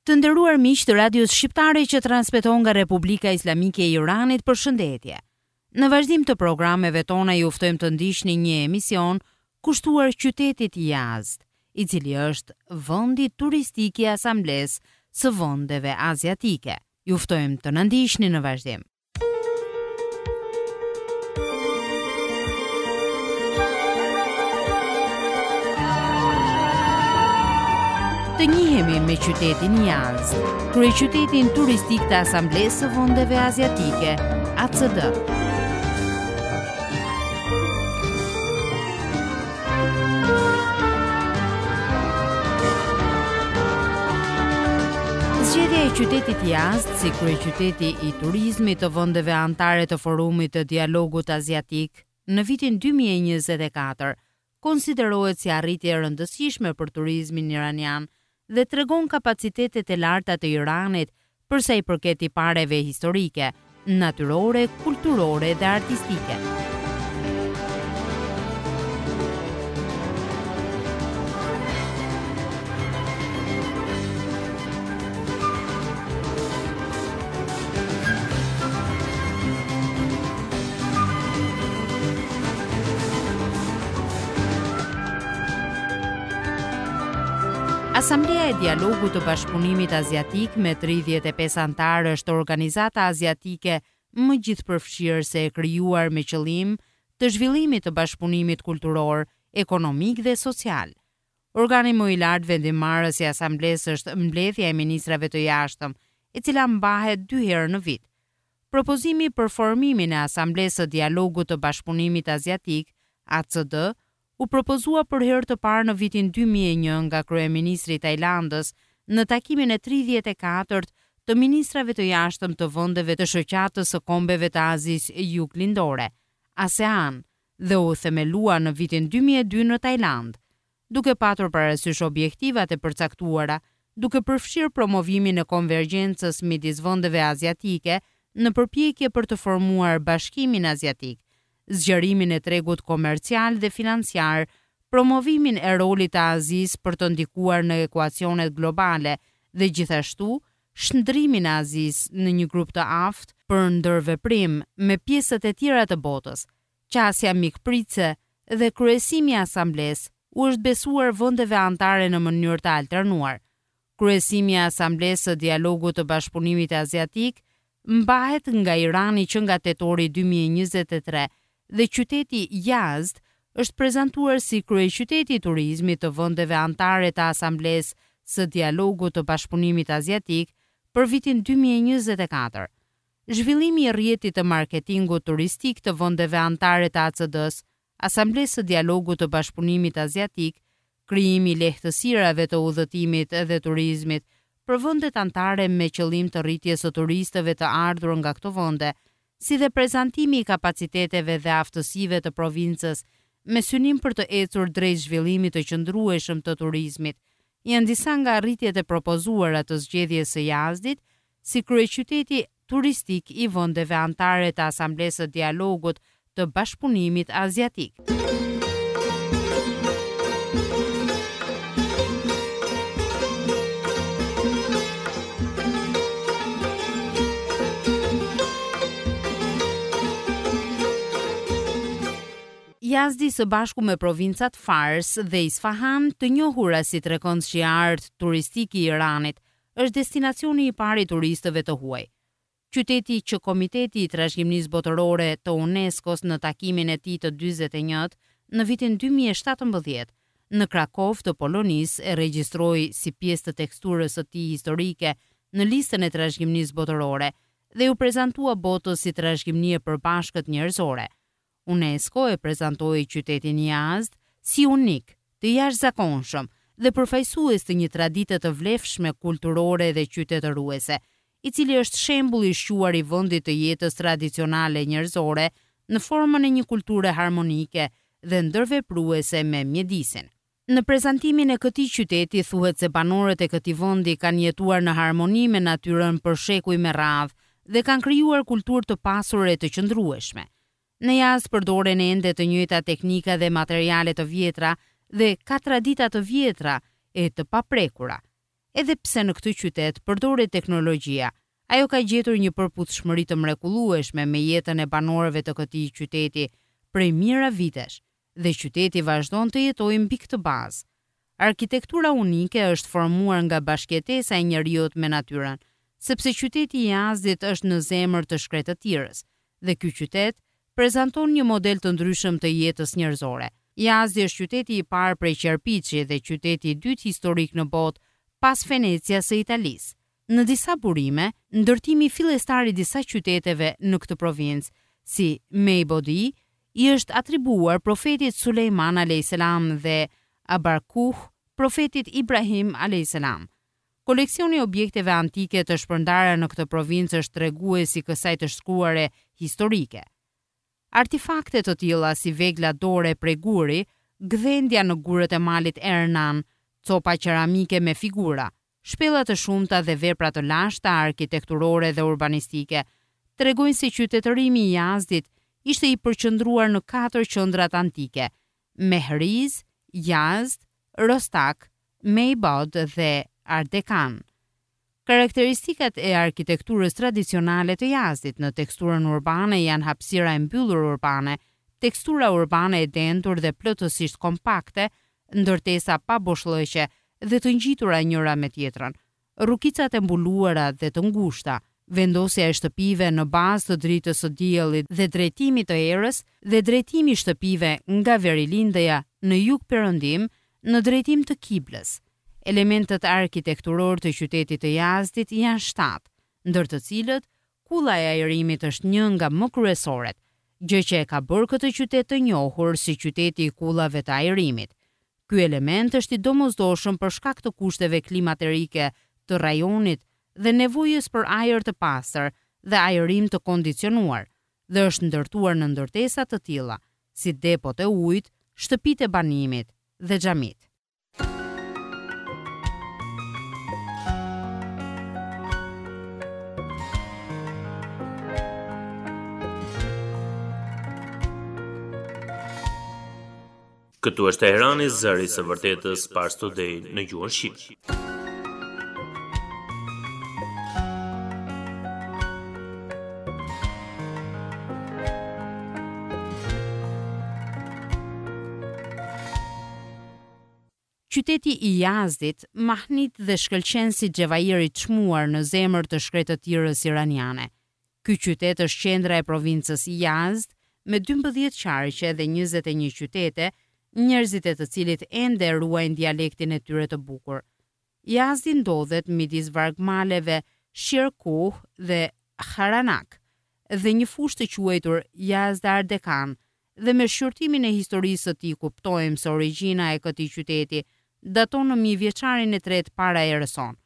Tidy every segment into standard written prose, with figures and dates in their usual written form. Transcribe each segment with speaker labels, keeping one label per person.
Speaker 1: Të nderuar miq të radios shqiptare që transmeton nga Republika Islamike e Iranit, përshëndetje. Në vazhdim të programeve tona ju ftojmë të ndiqni një emision kushtuar qytetit Yazd, i cili është vendi turistik i Asamblesë së Vendeve Aziatike. Ju ftojmë të na ndiqni në vazhdim. Të njihemi me qytetin Yazd, kryeqytetin turistik të Asamblesë së Vendeve Aziatike, ACD. Zgjedhja e qytetit Yazd si kryeqyteti i turizmit të vendeve anëtare të Forumit të Dialogut Aziatik në vitin 2024 konsiderohet si arritje e rëndësishme për turizmin iranian dhe tregon kapacitetet e larta të Iranit për sa i përket tipareve historike, natyrore, kulturore dhe artistike. Asamblea e Dialogut të Bashkëpunimit Aziatik me 35 anëtarë është organizata aziatike më gjithëpërfshirëse e krijuar me qëllim të zhvillimit të bashkëpunimit kulturor, ekonomik dhe social. Organi më i lartë vendimmarrës i asamblesë është mbledhja e ministrave të jashtëm, e cila mbahet 2 herë në vit. Propozimi për formimin e Asamblesë së Dialogut të Bashkëpunimit Aziatik, ACD, u propozua për herë të parë në vitin 2001 nga kryeministri i Tajlandës në takimin e 34 të ministrave të jashtëm të vendeve të shoqatës së kombeve të Azisë Juglindore, ASEAN, dhe u themelua në vitin 2002 në Tajland, duke patur parasysh objektivat e përcaktuara, duke përfshirë promovimin e konvergjencës midis vendeve aziatike në përpjekje për të formuar Bashkimin Aziatik, zgjerimin e tregut komercial dhe financiar, promovimin e rolit të Azisë për të ndikuar në ekuacionet globale dhe gjithashtu shndrimin e Azisë në një grup të aftë për ndërveprim me pjesët e tjera të botës. Qasja mikpritëse dhe kryesimi i asamblesë u është besuar vendeve anëtare në mënyrë të alternuar. Kryesimi i Asamblesë së Dialogut të Bashkëpunimit Aziatik mbahet nga Irani që nga tetori 2023 dhe qyteti Yazd është prezantuar si kryeqyteti i turizmit të vendeve anëtare të Asamblesë së Dialogut të Bashkëpunimit Aziatik për vitin 2024. Zhvillimi i rrjetit të marketingut turistik të vendeve anëtare të ACD-s, Asamblesë së Dialogut të Bashkëpunimit Aziatik, krijimi i lehtësirave të udhëtimit dhe turizmit për vendet anëtare me qëllim të rritjes së turistëve të ardhur nga këto vende, si dhe prezantimi i kapaciteteve dhe aftësive të provincës me synim për të ecur drejt zhvillimit të qëndrueshëm të turizmit, janë disa nga arritjet e propozuara të zgjedhjes së Yazdit si kryeqyteti turistik i vendeve anëtare të Asamblesë së Dialogut të Bashkëpunimit Aziatik. Yazdi së bashku me provincat Fars dhe Isfahan, të njohura si trekënd shiar turistik i Iranit, është destinacioni i parë i turistëve të huaj. Qyteti që Komiteti i Trashëgimisë Botërore të UNESCO-s në takimin e tij të 41 në vitin 2017 në Krakov të Polonisë e regjistroi si pjesë të teksturës së tij historike në listën e trashëgimisë botërore dhe u prezantua botës si trashëgimi e përbashkët njerëzore. UNESCO e prezantoi qytetin Yazd si unik, të jashtëzakonshëm dhe përfaqësues të një tradite të vlefshme kulturore dhe qytetëruese, i cili është shembull i shquar i vendit të jetës tradicionale njerëzore në formën e një kulture harmonike dhe ndërvepruese me mjedisin. Në prezantimin e këtij qyteti thuhet se banorët e këtij vendi kanë jetuar në harmoni me natyrën për shekuj me radhë dhe kanë krijuar kulturë të pasur e të qëndrueshme. Në Yazd përdoren ende të njëjta teknika dhe materiale të vjetra dhe ka tradita të vjetra e të paprekura. Edhe pse në këtë qytet përdoret teknologjia, ajo ka gjetur një përputhshmëri të mrekullueshme me jetën e banorëve të këtij qyteti prej mijëra vitesh, dhe qyteti vazhdon të jetojë mbi këtë bazë. Arkitektura unike është formuar nga bashkëjetesa e njerëzit me natyrën, sepse qyteti i Jazdit është në zemër të Shkretëtirës, dhe ky qytet prezanton një model të ndryshëm të jetës njerëzore. Yazdi është qyteti i parë prej Qerpiçi dhe qyteti i dytë historik në botë pas Venecias së Italisë. Në disa burime, ndërtimi fillestar i disa qyteteve në këtë provincë, si Meibodi, i është atribuar profetit Sulejman a.s. dhe Abarkuh, profetit Ibrahim a.s. Koleksioni objekteve antike të shpërndarë në këtë provincë është treguesi kësaj të shkruare historike. Artefakte të tilla si vegla dore prej guri, gdhendja në gurët e malit Ernan, copa qeramike me figura, shpella të shumta dhe vepra të lashta arkitekturore dhe urbanistike, tregojnë se qytetërimi i Jazdit ishte i përqendruar në 4 qendrat antike: Mehriz, Yazd, Rostak, Meibod dhe Ardekan. Karakteristikat e arkitekturës tradicionale të Jazdit në teksturën urbane janë hapësira e mbyllur urbane, tekstura urbane e dendur dhe plotësisht kompakte, ndërtesa pa boshllëqe dhe të ngjitura njëra me tjetrën, rrukicat e mbuluara dhe të ngushta, vendosja e shtëpive në bazë të dritës së diellit dhe drejtimit të erës dhe drejtimi i shtëpive nga Verilindja në jug-perëndim në drejtim të kiblës. Elementet arkitekturor të qytetit të Jazdit janë 7, ndër të cilët kulla e ajrimit është një nga më kryesoret, gjë që e ka bërë këtë qytet të njohur si qyteti i kullave të ajrimit. Ky element është i domosdoshëm për shkak të kushteve klimaterike të rajonit dhe nevojës për ajër të pastër dhe ajrim të kondicionuar, dhe është ndërtuar në ndërtesa të tilla, si depot e ujit, shtëpitë e banimit dhe xhamit.
Speaker 2: Këtu është Teherani, zëri së vërtetës, Pars Today në gjuhën shqipe.
Speaker 1: Qyteti i Jazdit mahnit dhe shkëlqen si xhevairi i çmuar në zemër të Shkretëtirës iraniane. Ky qytet është qendra e provincës Yazd me 12 qarqe dhe 21 qytete, njerëzit e të cilit ende ruajnë dialektin e tyre të bukur. Yazdi ndodhet midis vargmaleve Shirkuh dhe Haranak dhe një fushë të quajtur Yazd Ardekan, dhe me shqyrtimin e historisë së tij kuptojmë se origjina e këtij qyteti daton në mijëvjeçarin e 3 para erës sonë.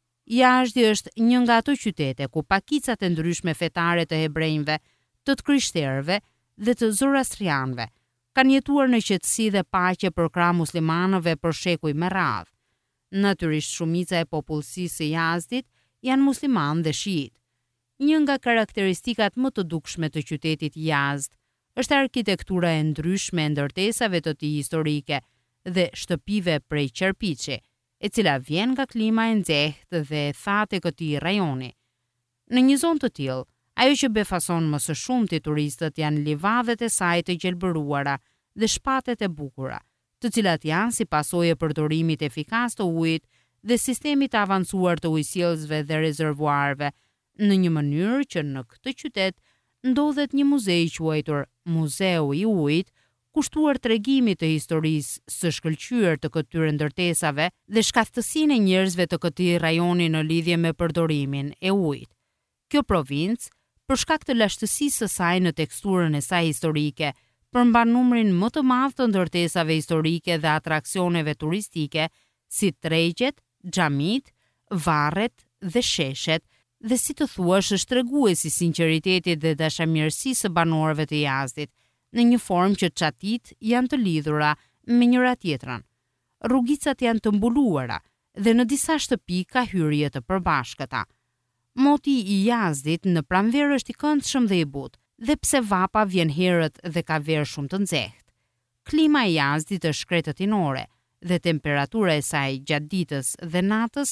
Speaker 1: Yazdi është një nga ato qytete ku pakicat e ndryshme fetare të hebrejve, të krishterëve dhe të zoroastrianëve kanë jetuar në qetësi dhe paqe për krah muslimanëve për shekuj me radhë. Natyrisht shumica e popullsisë së Jazdit janë muslimanë dhe shiit. Një nga karakteristikat më të dukshme të qytetit Yazd është arkitektura e ndryshme e ndërtesave të tij historike dhe shtëpive prej Qerpiçi, e cila vjen nga klima e nxehtë dhe e thatë e këtij rajoni. Në një zonë të tillë, ajo që befason më së shumti turistët janë livadhet e saj të gjelbëruara dhe shpatet e bukura, të cilat janë si pasojë e përdorimit efikas të ujit dhe sistemit të avancuar të ujësjellësve dhe rezervuarve, në një mënyrë që në këtë qytet ndodhet një muze i quajtur Muzeu i Ujit, kushtuar tregimit të historisë së shkëlqyer të këtyre ndërtesave dhe shkathësinë e njerëzve të këtij rajoni në lidhje me përdorimin e ujit. Kjo provincë, për shkak të lashtësisë së saj në teksturën e saj historike, përmban numrin më të madh të ndërtesave historike dhe atraksioneve turistike, si tregjet, xhamit, varret dhe sheshet, dhe si të thuash është treguesi sinqeritetit dhe dashamirësisë së banorëve të Jazdit, në një formë që çatit janë të lidhura me njëra tjetrën. Rrugicat janë të mbuluara dhe në disa shtëpi ka hyrje të përbashkëta. Moti i Jazdit në pranverë është i këndshëm dhe i butë, dhe pse vapa vjen herët dhe ka verë shumë të nxehtë. Klima e Jazdit është shkretëtinore dhe temperatura e saj gjatë ditës dhe natës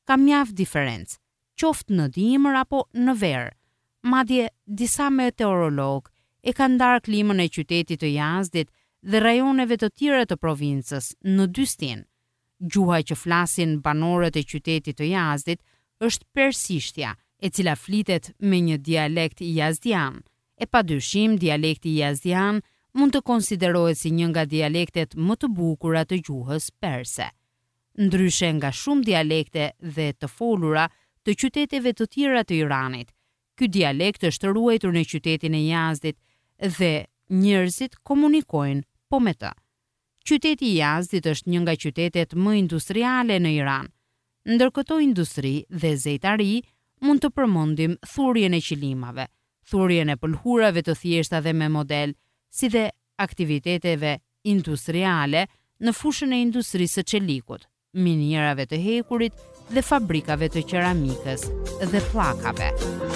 Speaker 1: ka mjaft diferencë, qoftë në dimër apo në verë. Madje disa meteorologë e kanë ndarë klimën e qytetit të Jazdit dhe rajoneve të tjera të provincës në dy stinë. Gjuha që flasin banorët e qytetit të Jazdit është persishtja, e cila flitet me një dialekt jazdian. E padyshim, dialekti jazdian mund të konsiderohet si një nga dialektet më të bukura të gjuhës perse. Ndryshe nga shumë dialekte dhe të folura të qyteteve të tjera të Iranit, ky dialekt është ruajtur në qytetin e Jazdit dhe njerëzit komunikojnë po me të. Qyteti i Jazdit është një nga qytetet më industriale në Iran. Ndër këto industri dhe zejtari mund të përmendim thurjen e qilimave, thurjen e pëlhurave të thjeshta dhe me model, si dhe aktiviteteve industriale në fushën e industrisë së çelikut, minierave të hekurit dhe fabrikave të qeramikës dhe pllakave.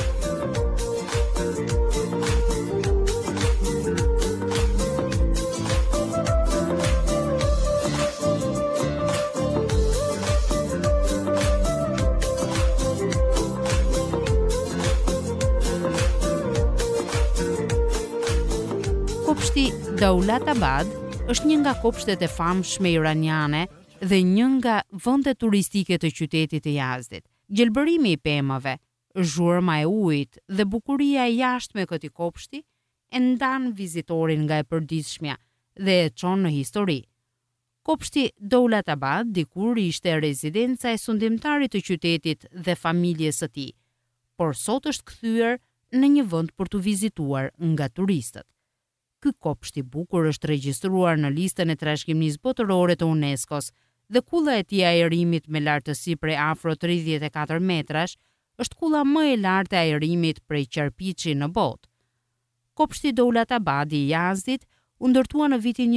Speaker 1: Kopshti Daulatabad është një nga kopshtet e famshme iraniane dhe një nga vendet turistike të qytetit të Jazdit. Gjelbërimi i pemëve, zhurma e ujit dhe bukuria e jashtme e këtij kopshti e ndan vizitorin nga e përditshmja dhe e çon në histori. Kopshti Daulatabad dikur ishte rezidenca e sundimtarit të qytetit dhe familjes së tij, por sot është kthyer në një vend për të vizituar nga turistët. Ky kopsht i bukur është regjistruar në listën e trashëgimisë botërore të UNESCO-s dhe kulla e tij e ajerimit me lartësi prej afro 34 metrash është kulla më e lartë e ajerimit prej Qarpiçi në botë. Kopshti Daulatabad i Jazdit u ndërtua në vitin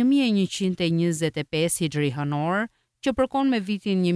Speaker 1: 1125 Hijri Hënor, që përkon me vitin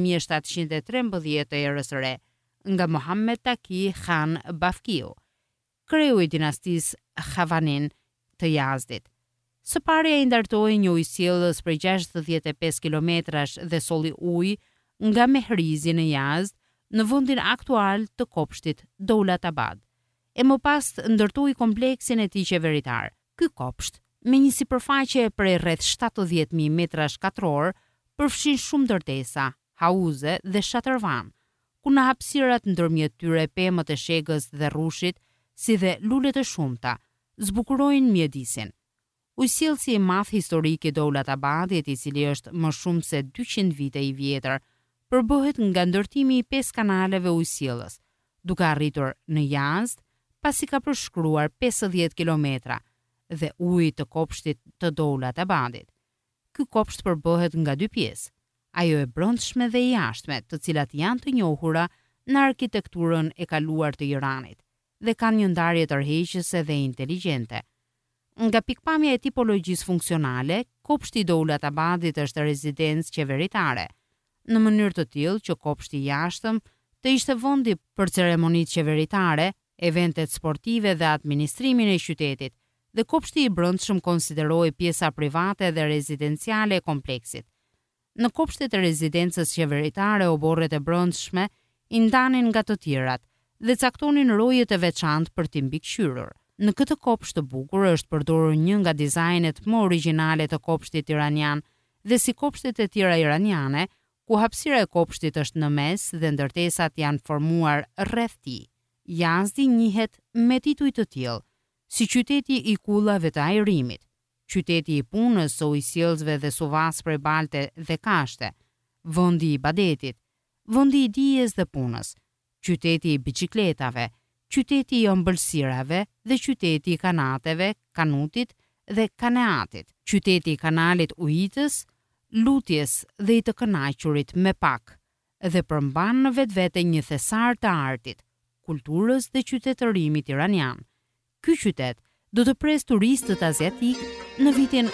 Speaker 1: 1713 të erës së re, nga Mohammed Taki Khan Bafkiu, kreu i dinastisë Khavanin të Jazdit. Së pari i ndartoi një ujësjellës për 65 kilometrash dhe solli ujë nga Mehrizi në Yazd në vendin aktual të kopshtit Daulatabad. E më pas ndërtoi kompleksin e tij qeveritar. Ky kopsht, me një sipërfaqe prej rreth 70.000 metrash katror, përfshin shumë ndërtesa, hauze dhe shatërvan, ku në hapësirat ndërmjet tyre pemët e shegës dhe rrushit, si dhe lulet e shumta, zbukurojnë mjedisin. Ujësjellësi i madh historik i Daulatabadit, i cili është më shumë se 200 vite i vjetër, përbëhet nga ndërtimi i 5 kanaleve ujësjellës, duke arritur në Yazd, pasi ka përshkruar 50 kilometra dhe uji të kopshtit të Daulatabadit. Ky kopsht përbëhet nga 2 pjesë, ajo e brendshme dhe e jashtme, të cilat janë të njohura në arkitekturën e kaluar të Iranit dhe kanë një ndarje tërheqëse dhe inteligjente. Nga pikpamja e tipologjisë funksionale, kopshti i Daulatabadit është rezidencë qeveritare, në mënyrë të tillë që kopshti i jashtëm të ishte vendi për ceremonitë qeveritare, eventet sportive dhe administrimin e qytetit, dhe kopshti i brendshëm konsiderohej pjesa private dhe rezidenciale e kompleksit. Në kopshtet e rezidencës qeveritare, oborret e brendshme i ndanin nga të tjerat dhe caktonin rojet e veçantë për t'i mbikëqyrur. Në këtë kopsht të bukur është përdorur një nga dizajnet më origjinale të kopshtit iranian dhe si kopshtet e tjera iraniane, ku hapësira e kopshtit është në mes dhe ndërtesat janë formuar rreth tij. Yazdi njihet me tituj të tillë, si qyteti i kullave të ajrimit, qyteti i punës së ujësjellësve dhe suvas prej balte dhe kashte, vendi i ibadetit, vendi i dijes dhe punës, qyteti i biçikletave, qyteti i ëmbëlsirave dhe qyteti i kanateve, kanutit dhe kaneatit, qyteti i kanalit ujitës, lutjes dhe i të kënaqurit me pak, dhe përmban në vetvete një thesar të artit, kulturës dhe qytetërimit iranian. Ky qytet do të pres turistët aziatik në vitin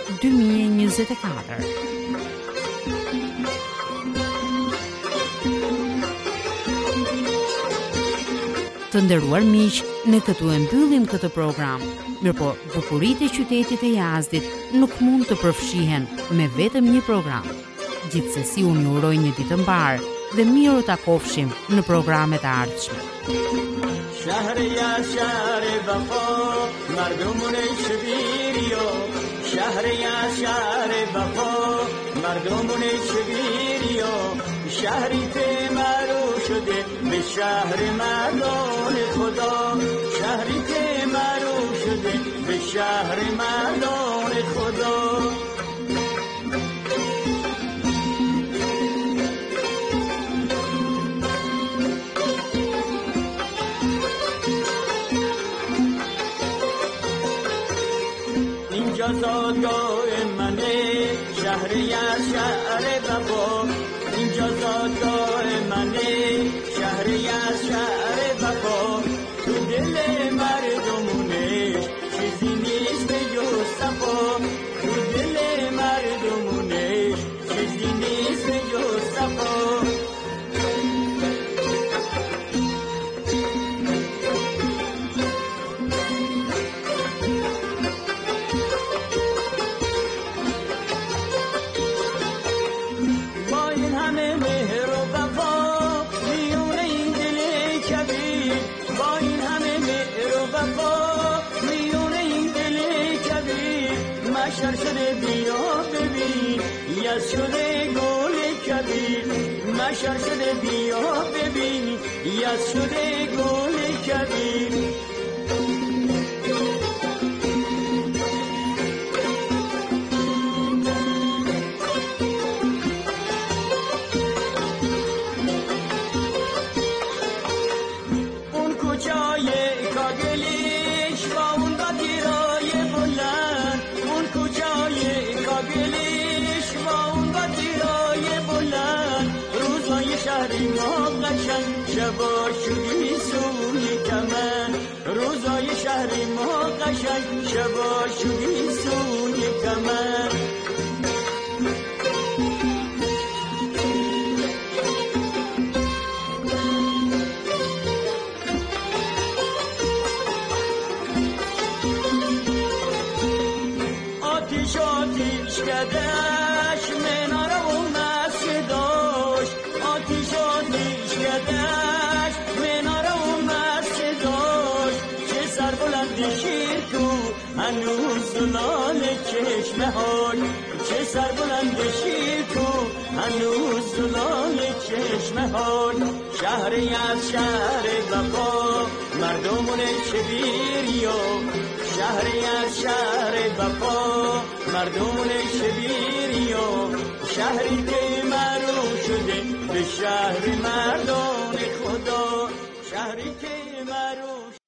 Speaker 1: 2024. Të nderuar miq, ne këtu e mbyllim këtë program. Mirpo, bukuritë e qytetit të Yazdit nuk mund të përfshihen me vetëm një program. Gjithsesi, unë ju uroj një ditë mbar dhe miru takofshim në programet e ardhshme.
Speaker 3: شهریار شهر وفا مردمون شبیریو شهریار شهر وفا مردمون شبیریو شهری که معروف شده به شهر مردان خدا شهری که معروف شده به شهر مردان خدا زادگاه منه شهریار شهر وفا اینجا زادگاه منه شهریار شهر وفا تو دل مردمونه چیزی نیست جز صفا تو دل مردمونه چیزی نیست جز صفا مشر شده بیا ببین یز شده گل کبیر مشر شده بیا ببین یز شده گل کبیر اون کوچای کاگلیش با اون بادیرای بلند اون کوچای کاگلیش با اون بادیرای بلند روزای شهری ما قشنگ شبا شدی سوی کمن روزای شهری ما قشنگ شبا شدی سوی کمن آتیش کدش مناره و مسجداش آتیش کدش مناره و مسجداش چه سربلندی شیر تو هنوز زلال چشمه های چه سربلندی شیر تو هنوز زلال چشمه های شهری از شهر وفا مردمون شبیریو شهری از شهر وفا مردمون شبیریو شهری که معروف شده به شهر مردان خدا شهری که معروف